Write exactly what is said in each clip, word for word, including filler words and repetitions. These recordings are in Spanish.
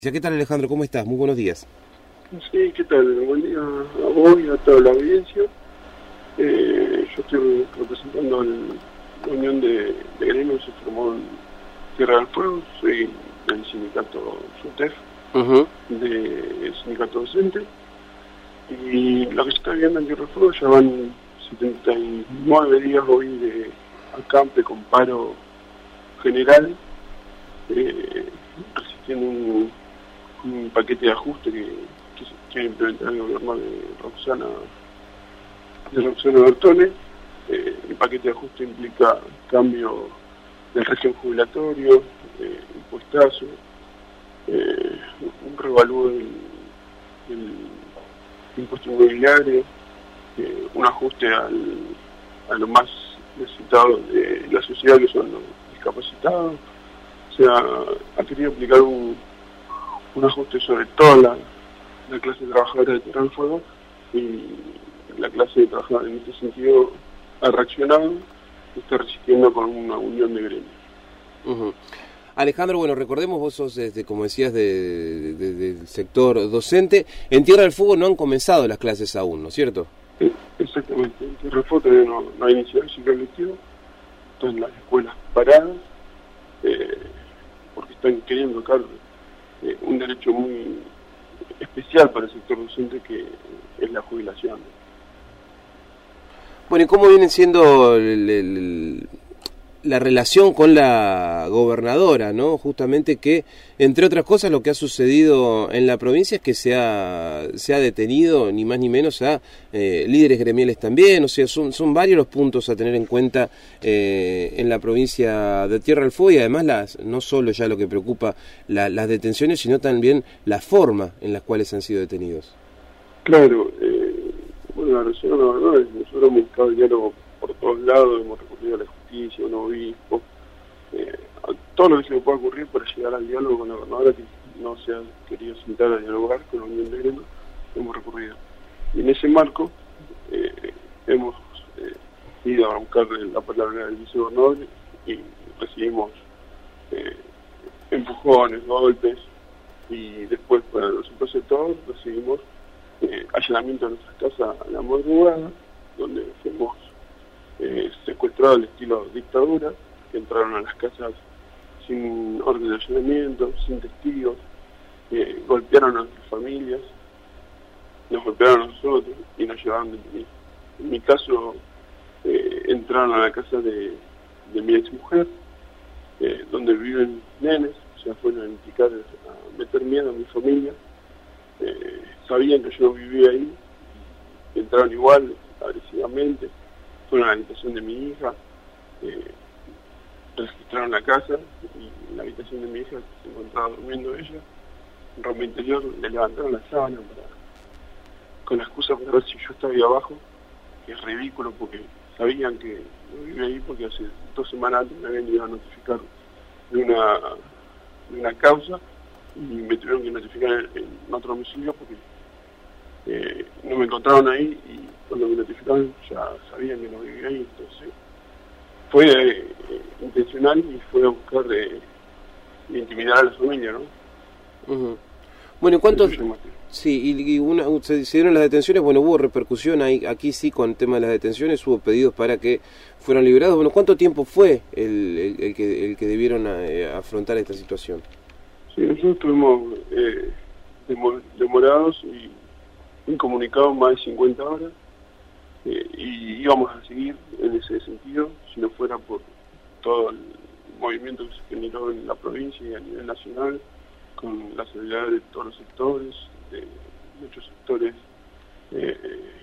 ¿Qué tal, Alejandro? ¿Cómo estás? Muy buenos días. Sí, ¿qué tal? Buen día a vos y a toda la audiencia. Eh, yo estoy representando el, la unión de, de gremios que se formó en Tierra del Fuego. Soy del sindicato SUTEF, uh-huh. del sindicato docente. Y lo que se está viendo en Tierra del Fuego ya van setenta y nueve días hoy de acampe con paro general, eh, resistiendo un un paquete de ajuste que, que se quiere implementar el gobierno de Roxana de Roxana Bertone. Eh, el paquete de ajuste implica cambio del régimen jubilatorio, eh, impuestazo, eh, un revalúo del, del impuesto inmobiliario, eh, un ajuste al, a lo más necesitado de la sociedad, que son los discapacitados. O sea, ha querido aplicar un un ajuste sobre toda la, la clase trabajadora de Tierra del Fuego, y la clase de trabajadores en este sentido ha reaccionado y está resistiendo con una unión de gremios. Uh-huh. Alejandro, bueno, recordemos, vos sos, desde, como decías, de, de, de, del sector docente. En Tierra del Fuego no han comenzado las clases aún, ¿no es cierto? Sí, exactamente. En Tierra del Fuego todavía no, no ha iniciado el ciclo lectivo, están las escuelas paradas, eh, porque están queriendo sacar Eh, un derecho muy especial para el sector docente, que es la jubilación. Bueno, ¿y cómo viene siendo el, el, la relación con la gobernadora, ¿no? Justamente que, entre otras cosas, lo que ha sucedido en la provincia es que se ha, se ha detenido, ni más ni menos, a eh, líderes gremiales también. O sea, son, son varios los puntos a tener en cuenta eh, en la provincia de Tierra del Fuego, y además las, no solo ya lo que preocupa la, las detenciones, sino también la forma en las cuales han sido detenidos. Claro, eh, bueno, la relación, la verdad, es que nosotros hemos buscado el diálogo por todos lados, hemos recurrido a la justicia, a un obispo, eh, a todo lo que se le pueda ocurrir para llegar al diálogo con la gobernadora, que no se ha querido sentar a dialogar con la unión de gremios. Hemos recurrido. Y en ese marco eh, hemos eh, ido a buscar la palabra del vicegobernador y recibimos eh, empujones, golpes, y después, para los sorpresa de todos, recibimos eh, allanamiento de nuestras casas a la madrugada, donde fuimos eh, secuestrados al estilo dictadura, que entraron a las casas sin orden de allanamiento, sin testigos, eh, golpearon a nuestras familias, nos golpearon a nosotros y nos llevaron detenidos. En mi caso, eh, entraron a la casa de, de mi ex mujer, eh, donde viven nenes, o sea, fueron a implicar, a meter miedo a mi familia. Eh, sabían que yo no vivía ahí, entraron igual, agresivamente, fueron a la habitación de mi hija, eh, registraron la casa, y en la habitación de mi hija se encontraba durmiendo ella, en ropa interior, le levantaron la sábana para, con la excusa para ver si yo estaba ahí abajo, que es ridículo porque sabían que no vivía ahí, porque hace dos semanas antes me habían ido a notificar de una, de una causa, y me tuvieron que notificar en, en otro domicilio porque eh, no me encontraron ahí, y cuando me notificaron ya sabían que no vivía ahí. Entonces fue eh, intencional, y fue a buscar de, de intimidar a la familia, ¿no? Uh-huh. Bueno, ¿y cuántos? Sí, y, y una, se, se dieron las detenciones. Bueno, hubo repercusión ahí, aquí sí, con el tema de las detenciones, hubo pedidos para que fueran liberados. Bueno, ¿cuánto tiempo fue el, el, el, que, el que debieron a, a afrontar esta situación? Sí, nosotros estuvimos eh, demorados y incomunicados más de cincuenta horas, eh, y íbamos a seguir en ese sentido si no fuera por todo el movimiento que se generó en la provincia y a nivel nacional, con la solidaridad de todos los sectores, de muchos sectores eh,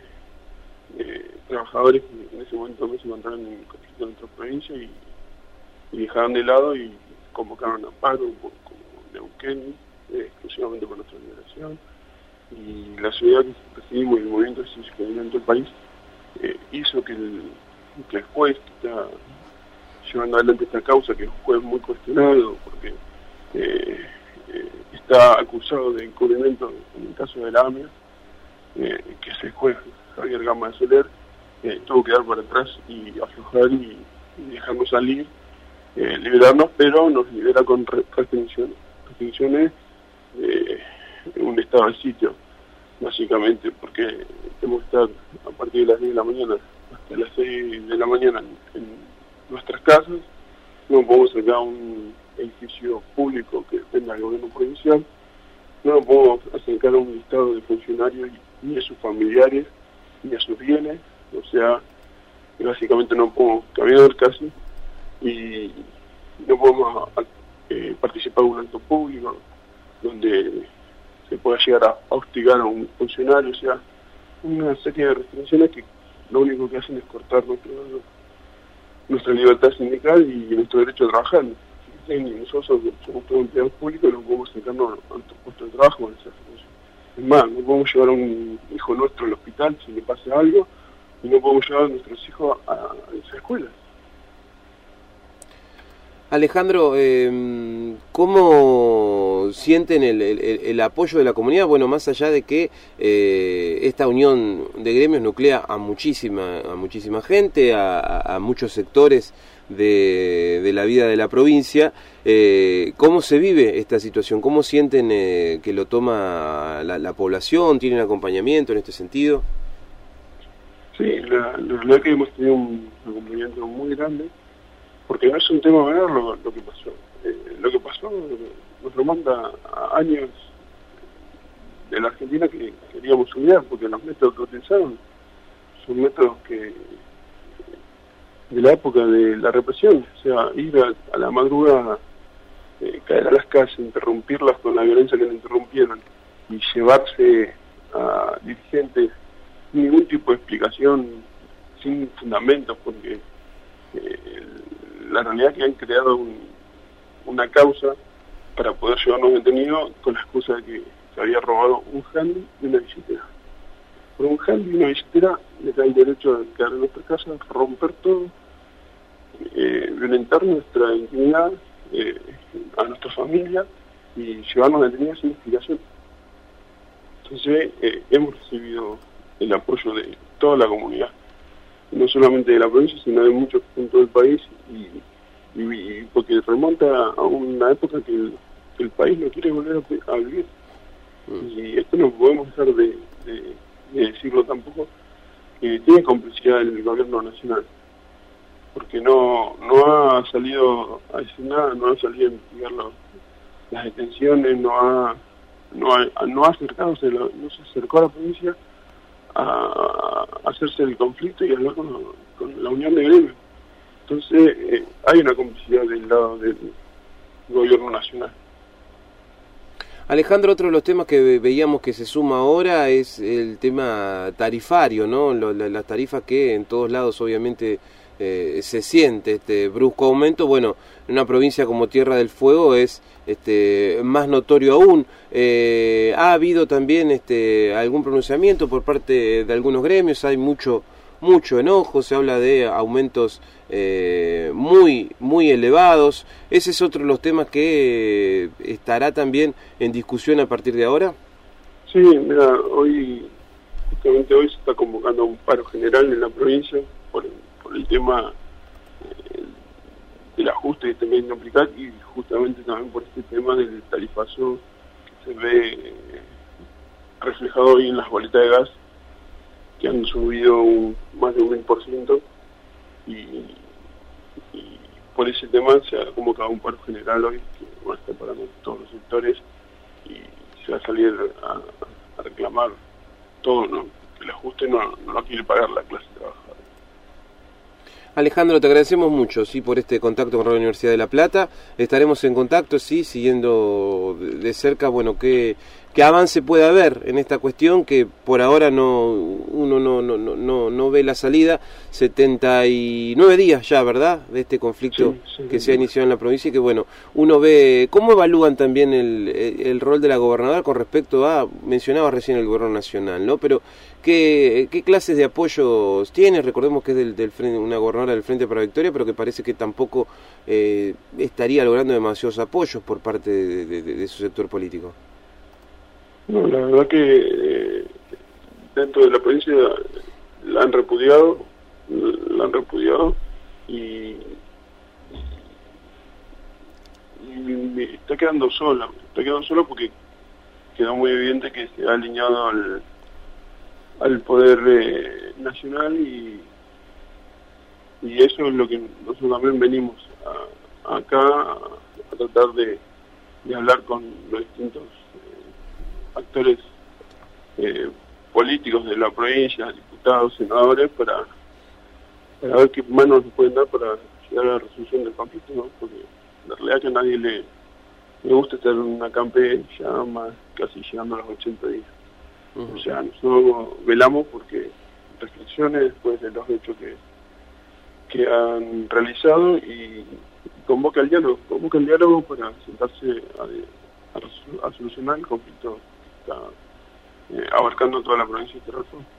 eh, trabajadores que en ese momento no se encontraban en conflicto en nuestra provincia, y, y dejaron de lado y convocaron a paro como Neuquén, eh, exclusivamente por nuestra liberación. Y la sociedad que recibimos y el movimiento que se generó en todo el país eh, hizo que el, que el juez que está llevando adelante esta causa, que es un juez muy cuestionado porque eh, eh, está acusado de encubrimiento en el caso de la A M I A, eh, que es el juez Javier Gama de Soler, eh, tuvo que dar para atrás y aflojar y, y dejarnos salir, eh, liberarnos, pero nos libera con restricciones, restricciones eh, estaba el sitio, básicamente, porque tenemos que estar a partir de las diez de la mañana hasta las seis de la mañana en, en nuestras casas. No podemos sacar a un edificio público que dependa del gobierno provincial, no nos podemos acercar a un listado de funcionarios ni a sus familiares ni a sus bienes, o sea, básicamente no podemos caminar casi y no podemos eh, participar en un acto público donde se pueda llegar a, a hostigar a un funcionario, o sea, una serie de restricciones que lo único que hacen es cortar nuestro, nuestra libertad sindical y nuestro derecho a trabajar. Y nosotros somos todos empleados públicos y no podemos acercarnos a nuestro puesto de trabajo en esa situación. Es más, no podemos llevar a un hijo nuestro al hospital si le pasa algo y no podemos llevar a nuestros hijos a, a esa escuela. Alejandro, eh, ¿cómo sienten el, el, el apoyo de la comunidad? Bueno, más allá de que eh, esta unión de gremios nuclea a muchísima, a muchísima gente, a, a muchos sectores de, de la vida de la provincia, eh, ¿cómo se vive esta situación? ¿Cómo sienten eh, que lo toma la, la población? ¿Tienen acompañamiento en este sentido? Sí, la, la verdad es que hemos tenido un acompañamiento muy grande, porque no es un tema menor lo, lo que pasó. Eh, lo que pasó nos remonta a años de la Argentina que queríamos unidad, porque los métodos que utilizaron son métodos que de la época de la represión, o sea, ir a, a la madrugada, eh, caer a las casas, interrumpirlas con la violencia que le interrumpieron y llevarse a dirigentes sin ningún tipo de explicación, sin fundamentos, porque eh, la realidad es que han creado un, una causa para poder llevarnos detenidos con la excusa de que se había robado un handy y una billetera. Por un handy y una billetera le da el derecho a quedar en nuestra casa, romper todo, eh, violentar nuestra intimidad, eh, a nuestra familia y llevarnos detenidos sin explicación. Entonces eh, hemos recibido el apoyo de toda la comunidad, no solamente de la provincia, sino de muchos puntos del país, y, y, y porque remonta a una época que el, que el país no quiere volver a, a vivir. Mm. Y esto no podemos dejar de, de, de decirlo tampoco, que tiene complicidad el gobierno nacional, porque no no ha salido a decir nada, no ha salido a investigar lo, las detenciones, no ha no ha, no ha acercado, no se acercó a la provincia a hacerse el conflicto y hablar con, con la unión de gremios. Entonces eh, hay una complicidad del lado del gobierno nacional. Alejandro, otro de los temas que veíamos que se suma ahora es el tema tarifario, ¿no? Lo, la, las tarifas que en todos lados obviamente eh, se siente este brusco aumento. Bueno, en una provincia como Tierra del Fuego es este más notorio aún. Eh, ha habido también este algún pronunciamiento por parte de algunos gremios, hay mucho mucho enojo, se habla de aumentos eh, muy muy elevados. Ese es otro de los temas que eh, estará también en discusión a partir de ahora. Sí, mira, hoy justamente hoy se está convocando a un paro general en la provincia por el, por el tema eh, del ajuste que también aplicar y justamente también por este tema del tarifazo que se ve eh, reflejado hoy en las boletas de gas, que han subido un, más de un mil por ciento, y, y por ese tema se ha convocado un paro general hoy que va a estar parando todos los sectores y se va a salir a, a reclamar todo, ¿no? Que el ajuste no, no lo quiere pagar la clase trabajadora. Alejandro, te agradecemos mucho, sí, por este contacto con la Universidad de La Plata. Estaremos en contacto, sí, siguiendo de cerca, bueno, qué, qué avance puede haber en esta cuestión, que por ahora no uno no no no no ve la salida. setenta y nueve días ya, ¿verdad?, de este conflicto sí, sí, que sí. se ha iniciado en la provincia, y que, bueno, uno ve cómo evalúan también el, el, el rol de la gobernadora con respecto a, mencionaba recién el gobierno nacional, ¿no? Pero ¿Qué, ¿Qué clases de apoyos tiene? Recordemos que es del, del frente, una gobernadora del Frente para la Victoria, pero que parece que tampoco eh, estaría logrando demasiados apoyos por parte de, de, de su sector político. No, la verdad que eh, dentro de la provincia la han repudiado, la han repudiado y, y está quedando sola, está quedando sola porque quedó muy evidente que se ha alineado al, al poder eh, nacional y, y eso es lo que nosotros también venimos a, a acá a, a tratar de, de hablar con los distintos eh, actores eh, políticos de la provincia, diputados, senadores, para, para ver qué manos nos pueden dar para llegar a la resolución del conflicto, ¿no? Porque la realidad es que a nadie le, le gusta estar en una campe ya más casi llegando a los ochenta días. Uh-huh. O sea, nosotros velamos porque restricciones después de los hechos que, que han realizado y convoca el diálogo, convoca el diálogo para sentarse a, a, a solucionar el conflicto que está eh, abarcando toda la provincia de Tierra del Fuego.